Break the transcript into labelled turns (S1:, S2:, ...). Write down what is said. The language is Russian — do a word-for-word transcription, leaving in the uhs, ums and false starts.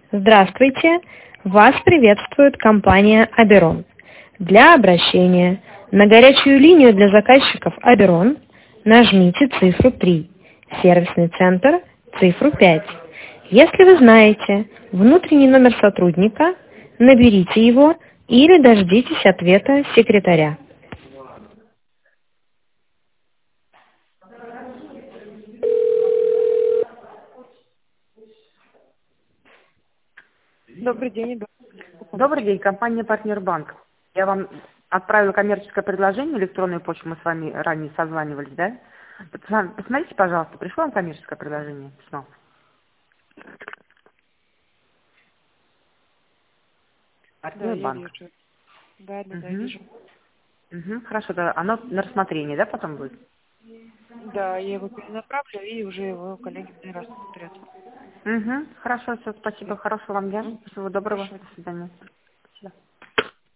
S1: Здравствуйте! Вас приветствует компания Аберон. Для обращения на горячую линию для заказчиков Аберон нажмите цифру три, сервисный центр цифру пять. Если вы знаете внутренний номер сотрудника, наберите его или дождитесь ответа секретаря.
S2: Добрый день, да.
S3: Добрый день, компания «Партнер Банк». Я вам отправила коммерческое предложение, электронную почту, мы с вами ранее созванивались, да? Посма- Посмотрите, пожалуйста, пришло вам коммерческое предложение? Письмо.
S2: Да,
S3: «Партнер
S2: я
S3: Банк».
S2: вижу. Да, да, да,
S3: Угу.
S2: вижу.
S3: Угу. Хорошо, да, оно на рассмотрение, да, потом будет?
S2: Да, я его перенаправлю, и уже его коллеги рассмотрят.
S3: Угу. Хорошо, все, спасибо,
S2: Всё.
S3: хорошего вам дня,
S2: М,
S3: всего доброго,
S2: Хорошо.
S3: до свидания.